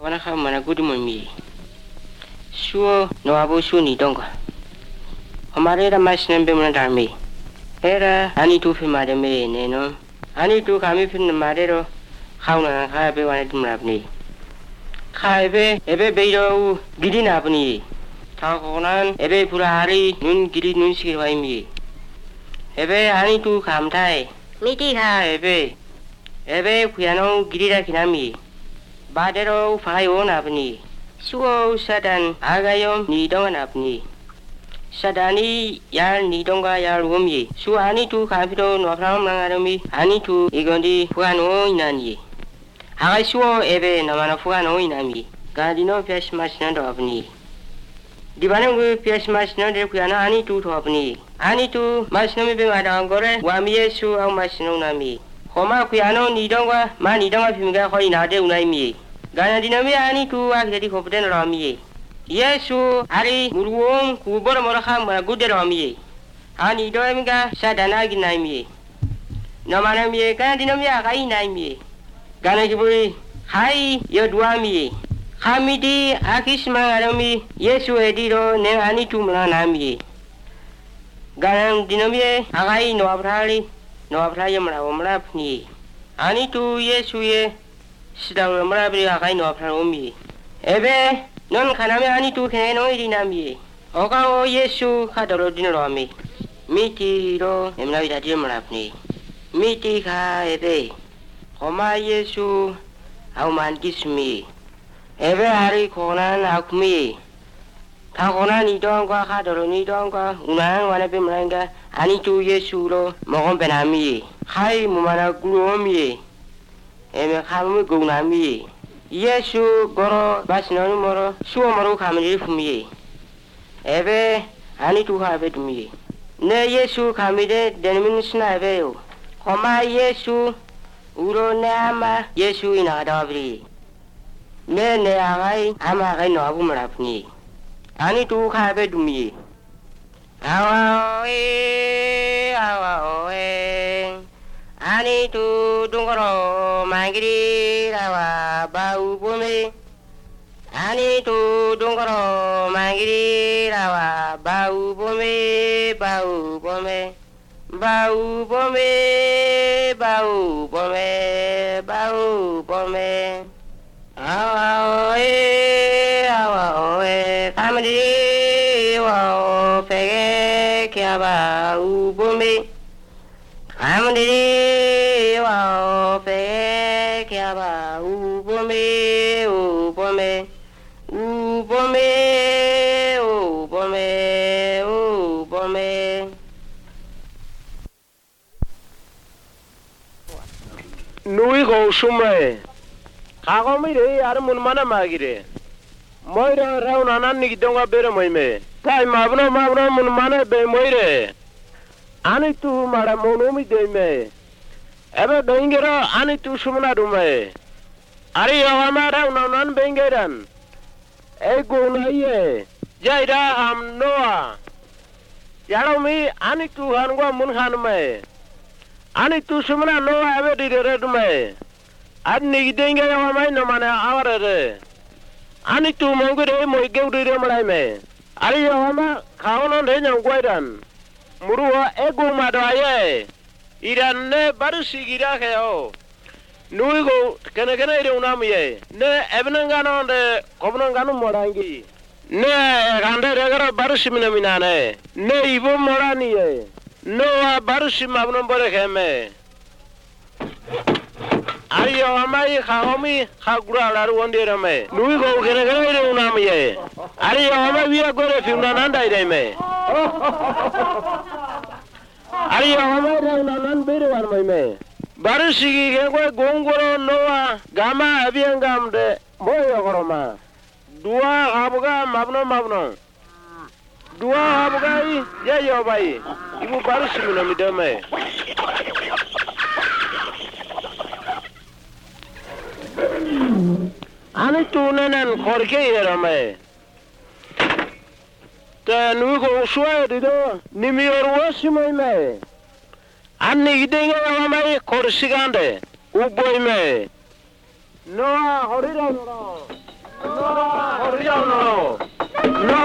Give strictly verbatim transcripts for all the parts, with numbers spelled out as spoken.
wana kha mana gudu mami suo no abo su ni donga हमारे रा मासने पे मन डामी एरा आनी तू फिर मारे में ने नो आनी तू कामी फिर मारे रो खाऊना खाए पे वाने तुम अपनी खाए पे एबे बेरो गिरी ना अपनी था कोनान एबे पूरा हारी नून गिरी नून सिर वाई मी एबे आनी तू काम थाए मिटी खा एबे एबे कुयानो गिरी रा किनामी बादेरो फाई ओ ना अपनी सुओ सदन आगायो नी दोंगा ना अपनी Sadani yar ni donga yar wumi su ani tu kapito no fram nangarami ani tu igondi fuano inani haga suo ebe na mana fuano inami gadino fias masna do apni dibanangu fias masna de kuyana ani tu to apni ani tu masna me be mada gore wami yesu au masna nami homa kuyano ni donga ma ni donga fimga khoi na de unai mi gana dinami ani tu agedi khopden rami Yesu hari muruong kubur moraham gude romi ani doemga sadana ginaimi namana mi kan dinamia kai naimi gana kiburi hai yo duami hamidi akisma arami Yesu ediro ne ani tumna nami gana dinamia agai no abrali no abrali mra omra pni ani tu Yesu ye sidang mra bri agai no abrali ebe non kaname ani tu kene no irinami oka o Yesu kadoro dinromi miti ro emna ida dimrapni miti kha ebe homa Yesu au man kismi ebe hari konan akmi ta konan ni dongwa kadoro ni dongwa unan wana bimranga ani tu Yesu ro mogon benami hai mumana gulomi ebe khamu gunami Yesu goro basnonu moro suo moro kamiri fumi ebe ani tu ha bedumi ne Yesu kamide denmin sna ebe yo koma Yesu uro ne ama Yesu ina dabri ne ne agai ama gai no abu marapni ani tu ha bedumi awa oe awa oe ani tu dungoro mangiri rawa bau bome ani tu dungoro mangiri rawa bau bome bau bome bau bome bau bome bau bome awa oe awa oe kamdi wa fege kya bau bome kamdi wa fege kya bau bome ubome ubome ubome ubome nui go shumai kago mi re ar mun mana magire moira rauna nan ni donga bere moime tai mabno mabno mun mana be moire ani tu mara monomi de me ebe bengera ani tu shumna dume ari yawa rauna nan bengeran e go naiye jaira am noa yaro mi ani tu hanwa mun han me ani tu shumna noa ebe dire dume ani gidenge yawa mai no mana aware ani tu mongure moi geudire malai me ari yawa ma khaono de nyang goidan muruwa ego madaye iran ne barsi gira kheo nui go kene kene ire unam ye ne ebnangano de kobnangano morangi ne gande regara barsi minaminane ne ibo morani ye no barsi mabno bore kheme ariyo amai khaomi khagura laru ondere me nui go kene kene ire unam ye ariyo amai wiya gore fimna nandai dai me ariyo amai rana nan bere war mai me barishigi gengwe gongoro noa gama abiengam de moyo goroma dua abuga mabno mabno dua abuga i ye yo bai ibu barishimi no mideme ani tunanan korke yerame ta nugo uswa dido nimi orwasi mai me anni gidenge amai korsigande uboy me no horira no no no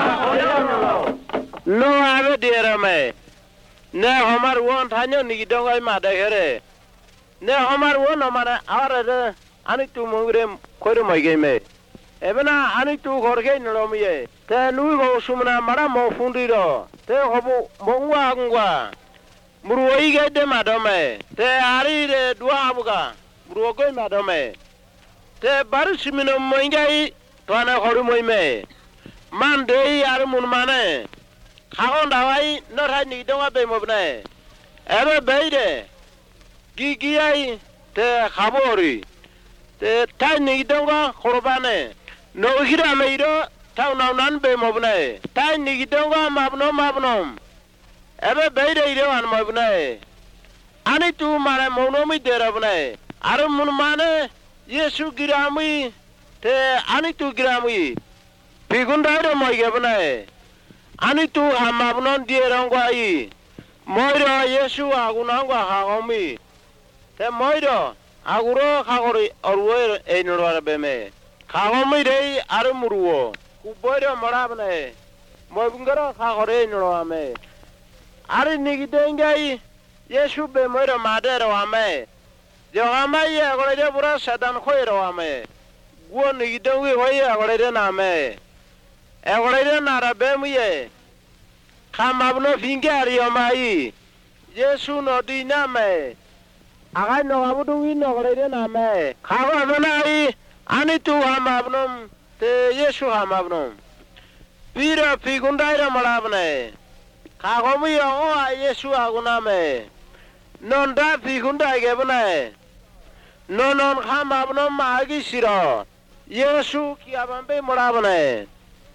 no no ave dera me ne hamar won thanyo ni dongai ma da here ne hamar won amara ara ani tu mongre koiro mai ge me ebena ani tu gorge no miye te nui go sumna mara mo fundi ro te hobu mongwa ngwa muruoi ge de madome te ari de dua abuga muruo go madome te baru simino moingai twana khoru moime man de ar mun mane khagon dawai no ra ni donga be mobne ebe beide gigi ai te khabori te tai ni donga khorbane no hira meiro tau nau nan be mobne tai ni donga mabno mabnom ebe beide ire wan mobne ani tu mare mono mi derabne ar mun mane yesu girami te ani tu girami pigundaro moigebne ani tu hamabnon dierangwai moiro yesu agunangwa hagomi te moiro aguro khagori orwe einoro beme khagomi rei armuruo kuboiro morabne moibungaro khagore einoro ame ari nigidengai yesu be moiro madero ame Yohama ye agore pura satan khoiro ame guo nigidengi hoye agore name agore nara bemuye khamabno fingari omai yesu no diname aga no abudu no agore name khawa banai ani tu hamabnom te yesu hamabnom pira pigundaira malabne khagomi o yesu aguname nonda pigundai gebne nonon hamabno magi siro yesu ki abambe morabne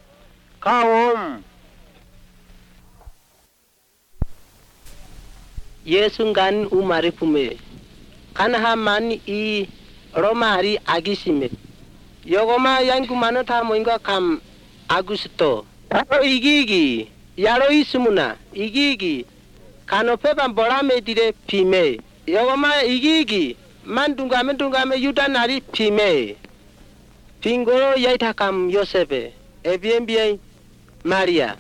kawum yesu gan umari pume kan haman i romari agisime yogoma yangu manota moinga kam agusto igigi yaro isumuna igigi kanope bambora me dire pime yogoma igigi mandunga mandunga me yudanari pime pingoro yaitakam yosepe ebiembie maria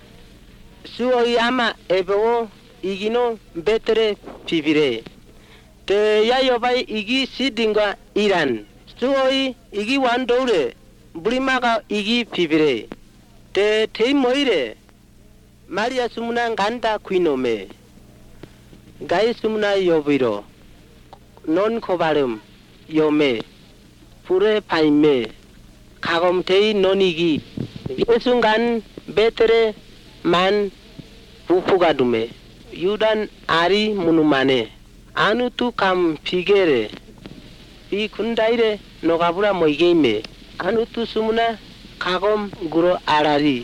suo yama ebo igino betere pivire te yayobai igi sidinga iran suoi igi wandore bulimaga igi pivire te tei moire maria sumuna nganda kuinome gai sumuna yobiro non khobarum yome pure paime kagom tei nonigi yesungan betere man pupugadume yudan ari munumane anu tu kam figere pi kundaire nogabura moigeime anu tu sumuna kagom guro arari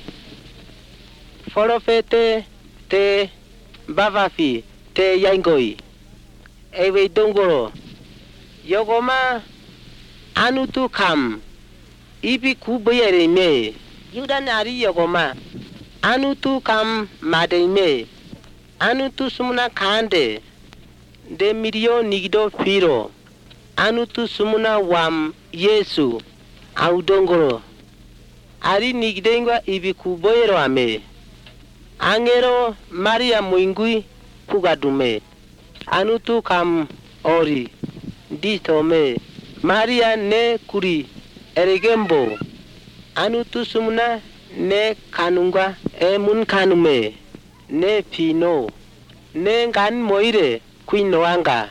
forofete te babafi te yangoi ewe dongoro yogoma anu tu kam ibi kubeyere me yudan ari yogoma anu tu kam mademe anu tu sumuna kande de mirio nigdo firo anu tu sumuna wam yesu au dongoro ari nigdengwa ibi kubeyero ame angero maria muingui pugadume anu tu kam ori ditome maria ne kuri eregembo anu tu sumuna ne kanunga e mun kanume ne pino ne ngan moire kuinoanga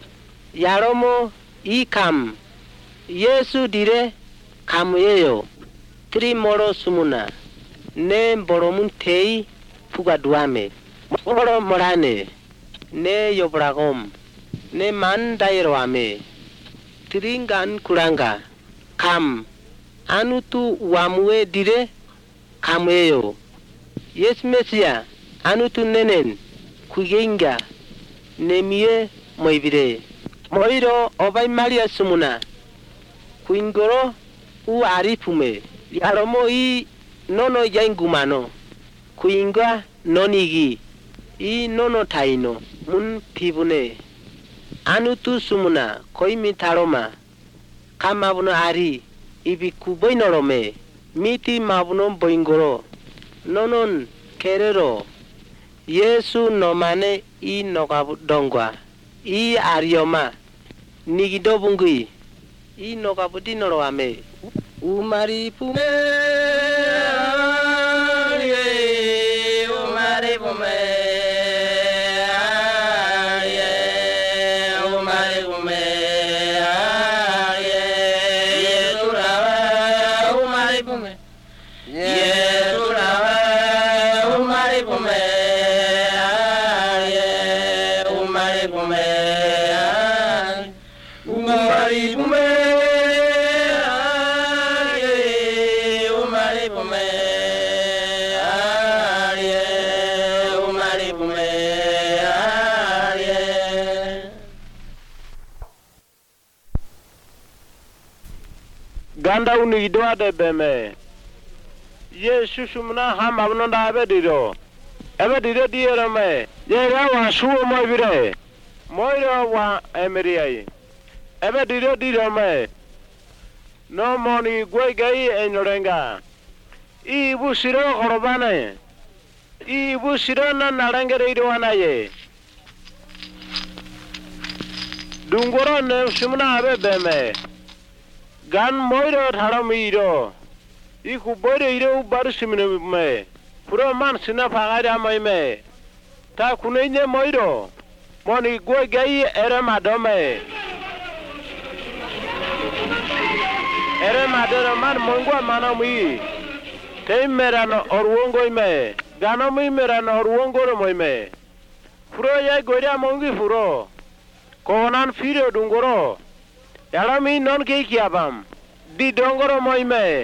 yaromo ikam yesu dire kamyeyo trimoro sumuna ne boromun tei pugaduame moro morane ne yobragom ne mandairoame tringan kuranga kam anutu wamwe dire kamyeyo yes mesia anutu nenen kuyenga nemie moibire moiro obai maria sumuna kuingoro u aripume yaromo i nono yaingumano kuinga nonigi i nono taino mun pibune anutu sumuna koimi taroma kamabuno ari ibi kuboinorome miti mabunom boingoro nonon kerero Yesu nomane I nokabu dongwa I arioma nigidobungui I nokabu dinorwame umari pume umari pume umari pume Yesu rawa umari pume Yesu rawa umari pume umari pume umari pume Ganda uni doa de beme. Ye susumna ham abnon da abe diro. Abe diro diero me. Ye rawa suo moi vire. Moi rawa emeriai. Abe diro diro me. No moni gwe gai enorenga. I bu siro korobane. I bu siro na narangere idoana ye. Dungoro ne sumna abe beme. Gan moiro tharamiro iku boire iro barsimine me puro man sina phagara mai me ta kunene moiro moni go gai ere madome ere madero man mongwa manami te merano orwongo me ganami merano orwongo mo me puro ya goria mongi puro konan firo dungoro Yarami non ke kiabam di dongoro moime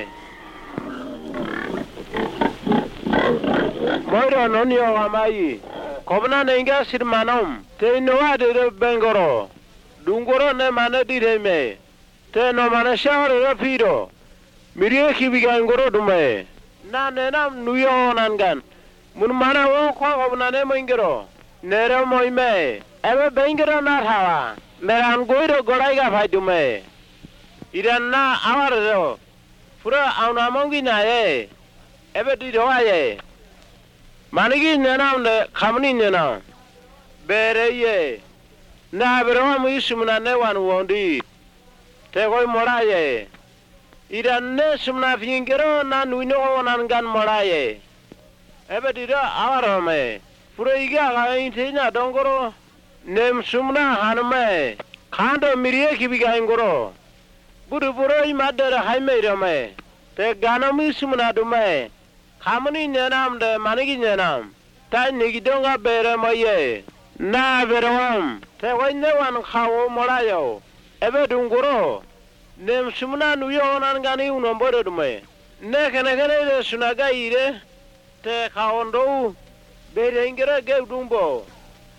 moiro non yo amai kobna nenga sirmanom te noa de bengoro dungoro ne mane di reme te no mane shawre rafiro mirie kibiga ngoro dume na nenam nuyo nangan mun mana wo ko kobna ne mengero nere moime ebe bengero na hawa Meran goiro goraiga faidume Iranna awarro Pura auna mongi na ye Ebe di doa ye Manigi nenam de kamni nenam Bere ye Na berewa muisumna newan wondi Te goi mora ye Iranne sumna fingero na nuino nangan mora ye Ebe di doa awarro me Pura iga gain tina dongoro Nem sumna hanume khando mirie kibiga ingoro buru buru imadara haime rame te ganami sumna dume khamni nenam de manigi nenam ta nigidonga bere moye na beram te wonne wan khawo morayo ebe dungoro nem sumna nuyo nan gani unomboro dume ne kene kene sunaga ire te khawondo bere ingere ge dumbo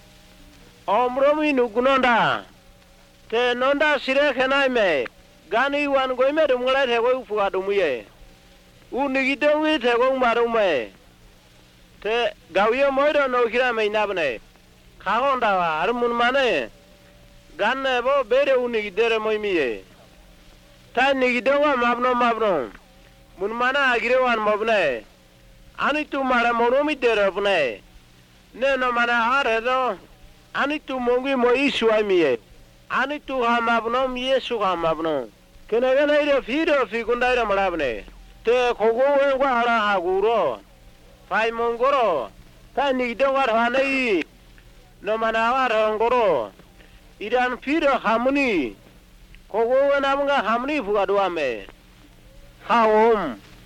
Omromi nugunonda te nonda sire khenai me gani wan goime dumgala the go fuga dumuye u nigidongi the go marume te gawiyo moiro no kira me nabne khagonda wa armun mane ganne bo bere u nigidere moimiye ta nigidonga mabno mabno mun mana agire wan mabne ani tu mara monomi dere bne ne no mana are do Ani tu mongi mo iswa miye. Ani tu hamabno miye su hamabno. Kena kena ire firo fikunda ire marabne. Te kogo wengwa hara haguro. Fai mongoro. Ta nigidongwa rhanei. No manawa rhongoro. Iran firo hamuni. Kogo wenabunga hamuni fugaduame. Haom.